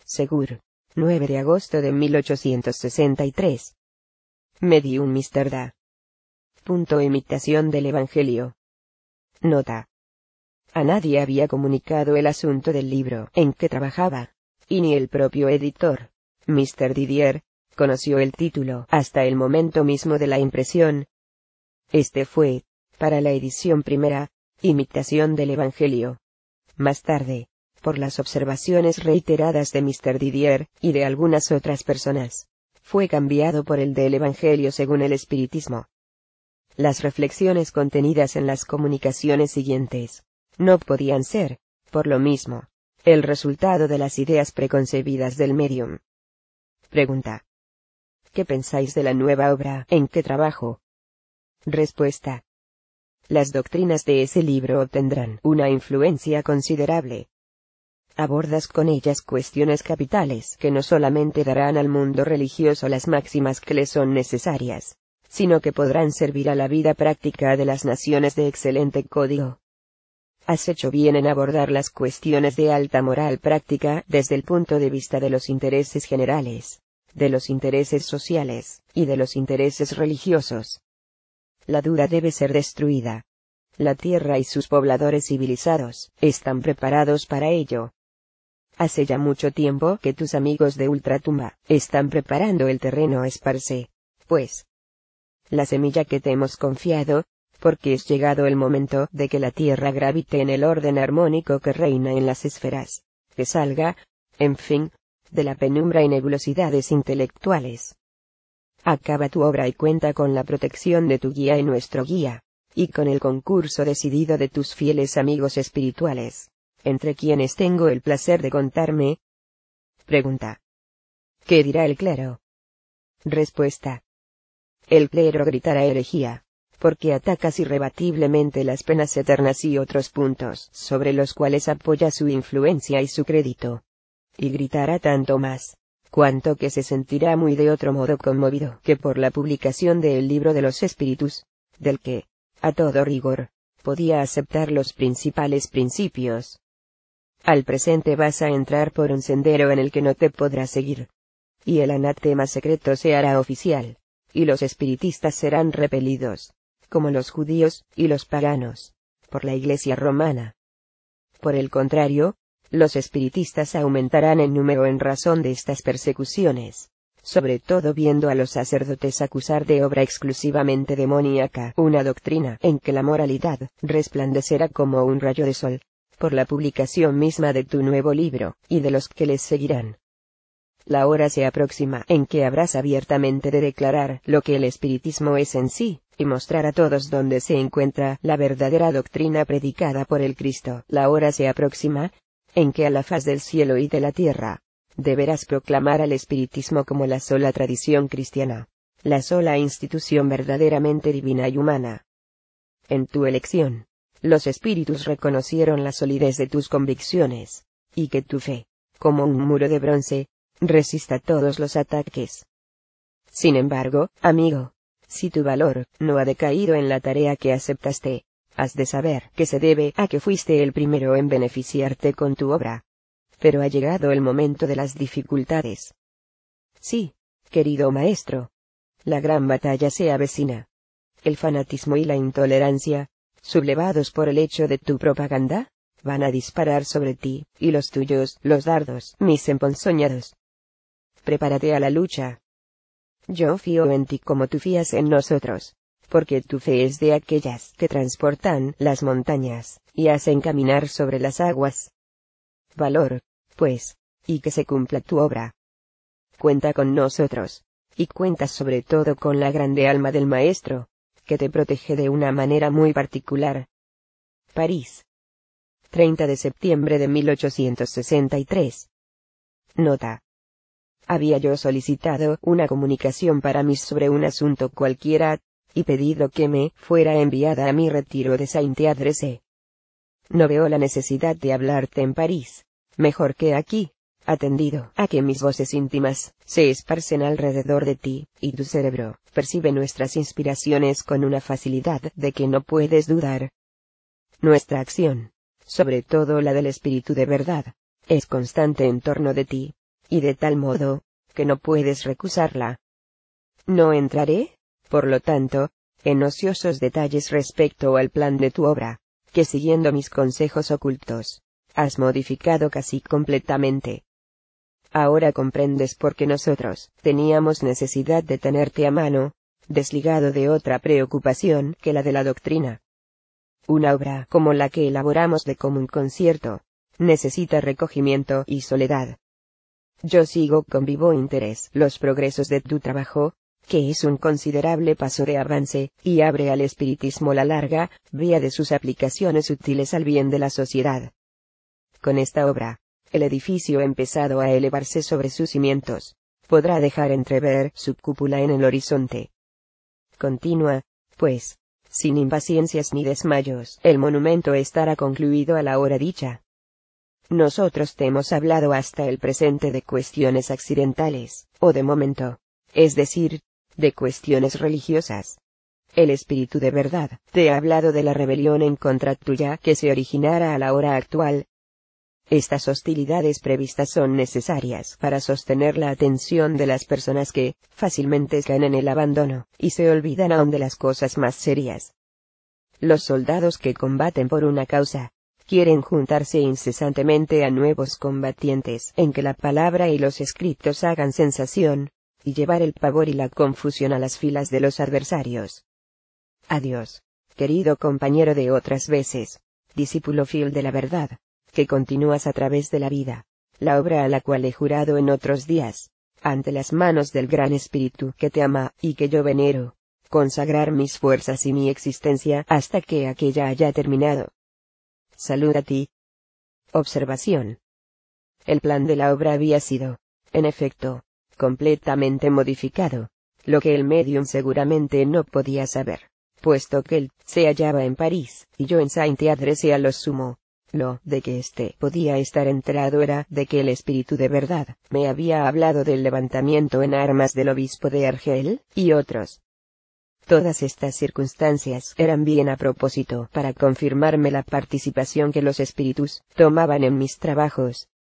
Segur, 9 de agosto de 1863. Medium Mr. Da. Imitación del Evangelio. Nota. A nadie había comunicado el asunto del libro en que trabajaba, y ni el propio editor, Mr. Didier, conoció el título hasta el momento mismo de la impresión. Este fue, para la edición primera, Imitación del Evangelio. Más tarde, por las observaciones reiteradas de Mr. Didier, y de algunas otras personas, fue cambiado por el del Evangelio según el Espiritismo. Las reflexiones contenidas en las comunicaciones siguientes no podían ser, por lo mismo, el resultado de las ideas preconcebidas del medium. Pregunta. ¿Qué pensáis de la nueva obra en que trabajo? Respuesta. Las doctrinas de ese libro obtendrán una influencia considerable. Abordas con ellas cuestiones capitales que no solamente darán al mundo religioso las máximas que le son necesarias, sino que podrán servir a la vida práctica de las naciones de excelente código. Has hecho bien en abordar las cuestiones de alta moral práctica desde el punto de vista de los intereses generales, de los intereses sociales, y de los intereses religiosos. La duda debe ser destruida. La tierra y sus pobladores civilizados están preparados para ello. Hace ya mucho tiempo que tus amigos de Ultratumba están preparando el terreno esparce, pues, la semilla que te hemos confiado, porque es llegado el momento de que la tierra gravite en el orden armónico que reina en las esferas, que salga, en fin, de la penumbra y nebulosidades intelectuales. Acaba tu obra y cuenta con la protección de tu guía y nuestro guía, y con el concurso decidido de tus fieles amigos espirituales, entre quienes tengo el placer de contarme. Pregunta. ¿Qué dirá el clero? Respuesta. El clero gritará herejía, porque atacas irrebatiblemente las penas eternas y otros puntos sobre los cuales apoya su influencia y su crédito. Y gritará tanto más, cuanto que se sentirá muy de otro modo conmovido que por la publicación del libro de los espíritus, del que, a todo rigor, podía aceptar los principales principios. Al presente vas a entrar por un sendero en el que no te podrás seguir. Y el anatema secreto se hará oficial, y los espiritistas serán repelidos, como los judíos y los paganos, por la Iglesia romana. Por el contrario, los espiritistas aumentarán en número en razón de estas persecuciones, sobre todo viendo a los sacerdotes acusar de obra exclusivamente demoníaca una doctrina en que la moralidad resplandecerá como un rayo de sol, por la publicación misma de tu nuevo libro, y de los que les seguirán. La hora se aproxima en que habrás abiertamente de declarar lo que el espiritismo es en sí, y mostrar a todos dónde se encuentra la verdadera doctrina predicada por el Cristo. La hora se aproxima en que a la faz del cielo y de la tierra, deberás proclamar al espiritismo como la sola tradición cristiana, la sola institución verdaderamente divina y humana. En tu elección, los espíritus reconocieron la solidez de tus convicciones, y que tu fe, como un muro de bronce, resista todos los ataques. Sin embargo, amigo, si tu valor no ha decaído en la tarea que aceptaste, has de saber que se debe a que fuiste el primero en beneficiarte con tu obra. Pero ha llegado el momento de las dificultades. Sí, querido maestro. La gran batalla se avecina. El fanatismo y la intolerancia, sublevados por el hecho de tu propaganda, van a disparar sobre ti, y los tuyos, los dardos, mis emponzoñados. Prepárate a la lucha. Yo fío en ti como tú fías en nosotros, porque tu fe es de aquellas que transportan las montañas, y hacen caminar sobre las aguas. Valor, pues, y que se cumpla tu obra. Cuenta con nosotros, y cuenta sobre todo con la grande alma del Maestro, que te protege de una manera muy particular. París. 30 de septiembre de 1863. Nota. Había yo solicitado una comunicación para mí sobre un asunto cualquiera, y pedido que me fuera enviada a mi retiro de Saint-Adresse. No veo la necesidad de hablarte en París, mejor que aquí, atendido a que mis voces íntimas se esparcen alrededor de ti, y tu cerebro percibe nuestras inspiraciones con una facilidad de que no puedes dudar. Nuestra acción, sobre todo la del Espíritu de verdad, es constante en torno de ti, y de tal modo, que no puedes recusarla. No entraré, por lo tanto, en ociosos detalles respecto al plan de tu obra, que siguiendo mis consejos ocultos, has modificado casi completamente. Ahora comprendes por qué nosotros teníamos necesidad de tenerte a mano, desligado de otra preocupación que la de la doctrina. Una obra como la que elaboramos de común concierto, necesita recogimiento y soledad. Yo sigo con vivo interés los progresos de tu trabajo, que es un considerable paso de avance, y abre al espiritismo la larga vía de sus aplicaciones útiles al bien de la sociedad. Con esta obra, el edificio empezado a elevarse sobre sus cimientos, podrá dejar entrever su cúpula en el horizonte. Continúa, pues, sin impaciencias ni desmayos, el monumento estará concluido a la hora dicha. Nosotros te hemos hablado hasta el presente de cuestiones accidentales, o de momento, es decir, de cuestiones religiosas. El Espíritu de verdad te ha hablado de la rebelión en contra tuya que se originara a la hora actual. Estas hostilidades previstas son necesarias para sostener la atención de las personas que, fácilmente caen en el abandono, y se olvidan aún de las cosas más serias. Los soldados que combaten por una causa, quieren juntarse incesantemente a nuevos combatientes en que la palabra y los escritos hagan sensación, y llevar el pavor y la confusión a las filas de los adversarios. Adiós, querido compañero de otras veces, discípulo fiel de la verdad, que continúas a través de la vida, la obra a la cual he jurado en otros días, ante las manos del Gran Espíritu que te ama y que yo venero, consagrar mis fuerzas y mi existencia hasta que aquella haya terminado. Salud a ti. Observación. El plan de la obra había sido, en efecto, completamente modificado, lo que el médium seguramente no podía saber, puesto que él se hallaba en París, y yo en Saint-Adresse a lo sumo. Lo de que éste podía estar enterado era de que el Espíritu de verdad me había hablado del levantamiento en armas del obispo de Argel, y otros. Todas estas circunstancias eran bien a propósito para confirmarme la participación que los espíritus tomaban en mis trabajos,